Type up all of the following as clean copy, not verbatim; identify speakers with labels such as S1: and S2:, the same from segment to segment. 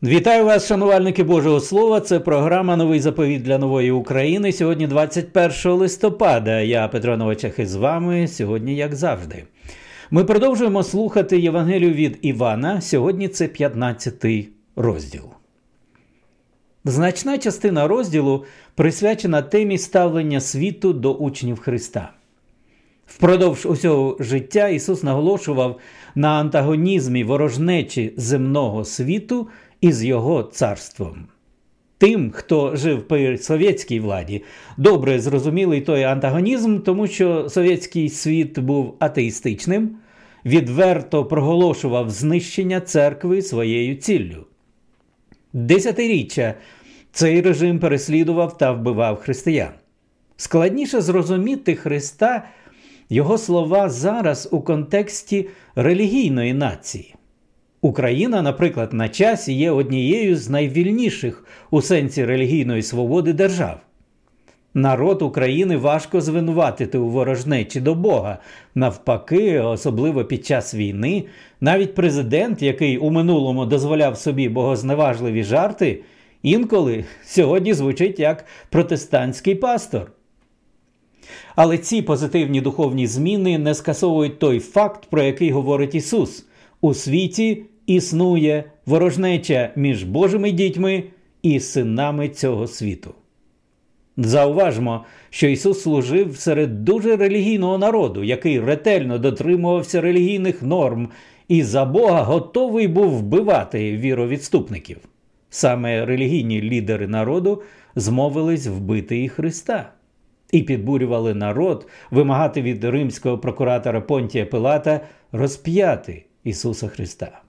S1: Вітаю вас, шанувальники Божого Слова. Це програма «Новий заповіт для нової України». Сьогодні 21 листопада. Я, Петро Новачех, із вами. Сьогодні, як завжди. Ми продовжуємо слухати Євангелію від Івана. Сьогодні це 15-й розділ. Значна частина розділу присвячена темі ставлення світу до учнів Христа. Впродовж усього життя Ісус наголошував на антагонізмі ворожнечі земного світу із його царством. Тим, хто жив при совєтській владі, добре зрозумілий той антагонізм, тому що совєтський світ був атеїстичним, відверто проголошував знищення церкви своєю ціллю. Десятиріччя цей режим переслідував та вбивав християн. Складніше зрозуміти Христа, його слова зараз у контексті релігійної нації. Україна, наприклад, на часі є однією з найвільніших у сенсі релігійної свободи держав. Народ України важко звинуватити у ворожнечі до Бога. Навпаки, особливо під час війни, навіть президент, який у минулому дозволяв собі богозневажливі жарти, інколи сьогодні звучить як протестантський пастор. Але ці позитивні духовні зміни не скасовують той факт, про який говорить Ісус. У світі існує ворожнеча між Божими дітьми і синами цього світу. Зауважмо, що Ісус служив серед дуже релігійного народу, який ретельно дотримувався релігійних норм і за Бога готовий був вбивати віровідступників. Саме релігійні лідери народу змовились вбити і Христа. І підбурювали народ вимагати від римського прокуратора Понтія Пилата розп'яти Ісуса Христа.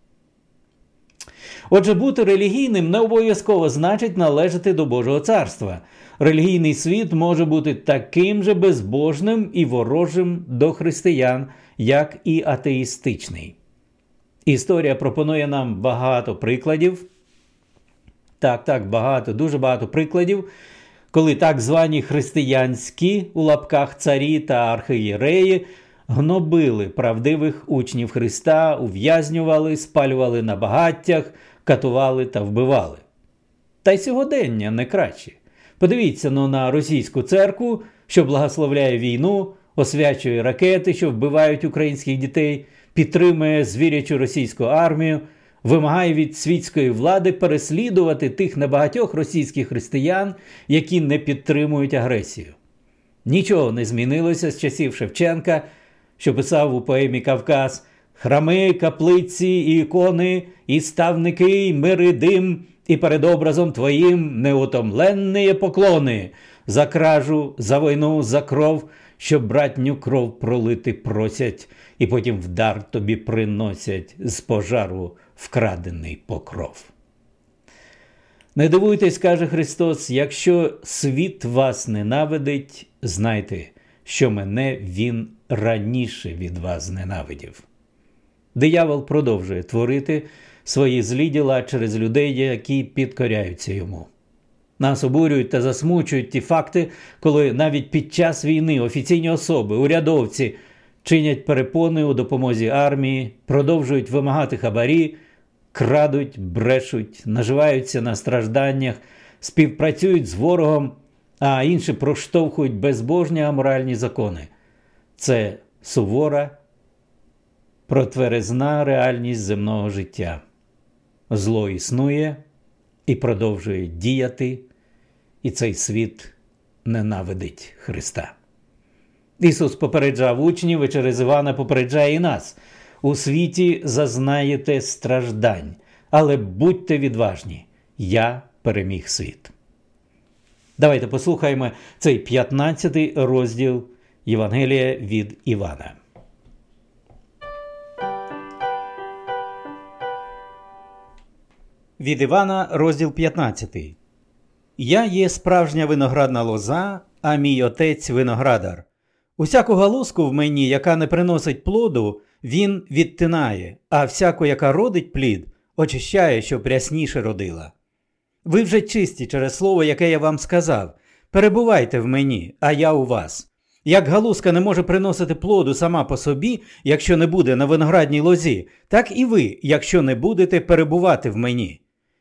S1: Отже, бути релігійним не обов'язково значить належати до Божого царства. Релігійний світ може бути таким же безбожним і ворожим до християн, як і атеїстичний. Історія пропонує нам багато прикладів. Дуже багато прикладів, коли так звані християнські, у лапках, царі та архієреї гнобили правдивих учнів Христа, ув'язнювали, спалювали на багаттях, катували та вбивали. Та й сьогодення не краще. Подивіться на російську церкву, що благословляє війну, освячує ракети, що вбивають українських дітей, підтримує звірячу російську армію, вимагає від світської влади переслідувати тих небагатьох російських християн, які не підтримують агресію. Нічого не змінилося з часів Шевченка, що писав у поемі «Кавказ»: «Храми, каплиці і ікони, і ставники, і мири дим, і перед образом твоїм неутомленні поклони, за кражу, за війну, за кров, що братню кров пролити просять, і потім в дар тобі приносять з пожару вкрадений покров». Не дивуйтесь, каже Христос, якщо світ вас ненавидить, знайте, що мене він раніше від вас зненавидів. Диявол продовжує творити свої злі діла через людей, які підкоряються йому. Нас обурюють та засмучують ті факти, коли навіть під час війни офіційні особи, урядовці чинять перепони у допомозі армії, продовжують вимагати хабарі, крадуть, брешуть, наживаються на стражданнях, співпрацюють з ворогом, а інші проштовхують безбожні аморальні закони. Це сувора, протверезна реальність земного життя. Зло існує і продовжує діяти, і цей світ ненавидить Христа. Ісус попереджав учнів і через Івана попереджає і нас. У світі зазнаєте страждань, але будьте відважні. Я переміг світ. Давайте послухаємо цей 15-й розділ Євангелія від Івана. Від Івана, розділ 15. «Я є справжня виноградна лоза, а мій отець виноградар. Усяку галузку в мені, яка не приносить плоду, він відтинає, а всяку, яка родить плід, очищає, щоб рясніше родила. Ви вже чисті через слово, яке я вам сказав. Перебувайте в мені, а я у вас. Як галузка не може приносити плоду сама по собі, якщо не буде на виноградній лозі, так і ви, якщо не будете перебувати в мені.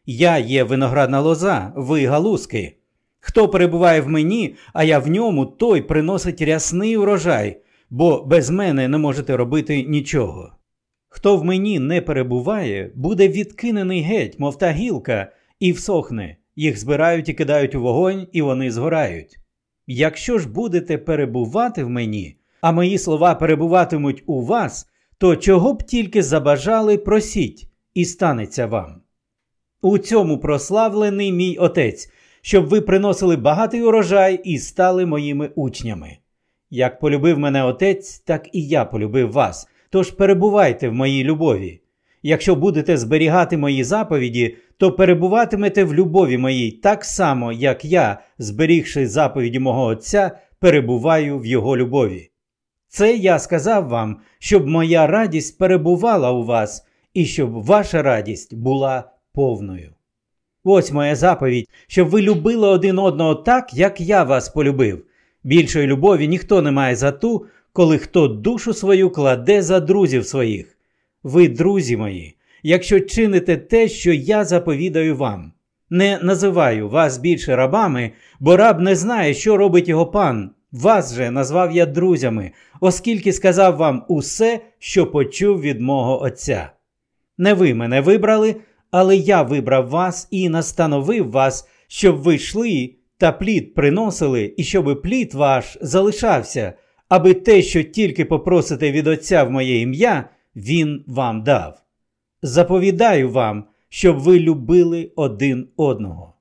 S1: Я є виноградна лоза, ви галузки. Хто перебуває в мені, а я в ньому, той приносить рясний урожай, бо без мене не можете робити нічого. Хто в мені не перебуває, буде відкинений геть, мов та гілка, і всохне. Їх збирають і кидають у вогонь, і вони згорають. Якщо ж будете перебувати в мені, а мої слова перебуватимуть у вас, то чого б тільки забажали, просіть, і станеться вам. У цьому прославлений мій Отець, щоб ви приносили багатий урожай і стали моїми учнями. Як полюбив мене Отець, так і я полюбив вас, тож перебувайте в моїй любові. Якщо будете зберігати мої заповіді, то перебуватимете в любові моїй так само, як я, зберігши заповіді мого Отця, перебуваю в його любові. Це я сказав вам, щоб моя радість перебувала у вас, і щоб ваша радість була повною. Ось моя заповідь, щоб ви любили один одного так, як я вас полюбив. Більшої любові ніхто не має за ту, коли хто душу свою кладе за друзів своїх. Ви, друзі мої, якщо чините те, що я заповідаю вам. Не називаю вас більше рабами, бо раб не знає, що робить його пан. Вас же назвав я друзями, оскільки сказав вам усе, що почув від мого Отця. Не ви мене вибрали, але я вибрав вас і настановив вас, щоб ви йшли та плід приносили, і щоб плід ваш залишався, аби те, що тільки попросите від Отця в моє ім'я, Він вам дав. Заповідаю вам, щоб ви любили один одного.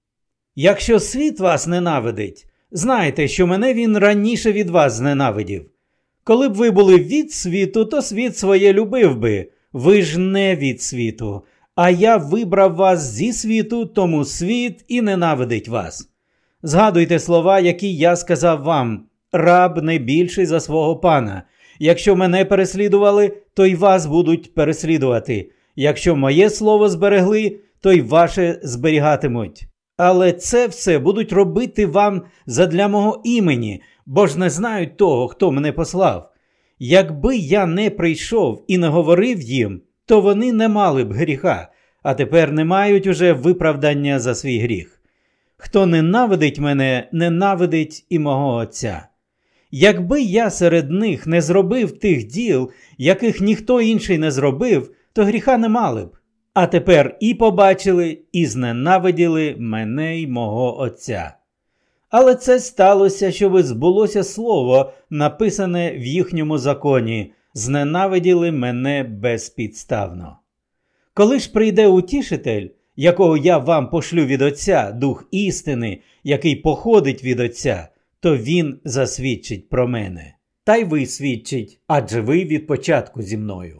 S1: Якщо світ вас ненавидить, знайте, що мене він раніше від вас зненавидів. Коли б ви були від світу, то світ своє любив би. Ви ж не від світу, а я вибрав вас зі світу, тому світ і ненавидить вас. Згадуйте слова, які я сказав вам. Раб не більший за свого пана. Якщо мене переслідували, то й вас будуть переслідувати. Якщо моє слово зберегли, то й ваше зберігатимуть. Але це все будуть робити вам задля мого імені, бо ж не знають того, хто мене послав. Якби я не прийшов і не говорив їм, то вони не мали б гріха, а тепер не мають уже виправдання за свій гріх. Хто ненавидить мене, ненавидить і мого Отця. Якби я серед них не зробив тих діл, яких ніхто інший не зробив, то гріха не мали б. А тепер і побачили, і зненавиділи мене й мого Отця. Але це сталося, щоби збулося слово, написане в їхньому законі: зненавиділи мене безпідставно. Коли ж прийде Утішитель, якого я вам пошлю від Отця, Дух істини, який походить від Отця, то він засвідчить про мене. Та й ви свідчить, адже ви від початку зі мною.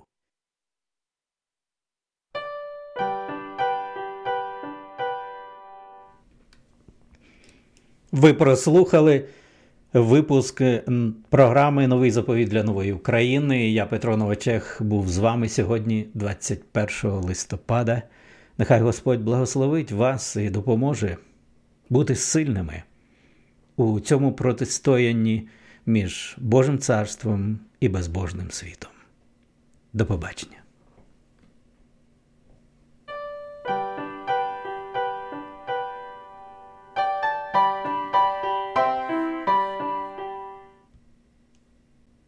S1: Ви прослухали випуск програми «Новий заповіт для нової України». Я, Петро Новачех, був з вами сьогодні, 21 листопада. Нехай Господь благословить вас і допоможе бути сильними у цьому протистоянні між Божим царством і безбожним світом. До побачення.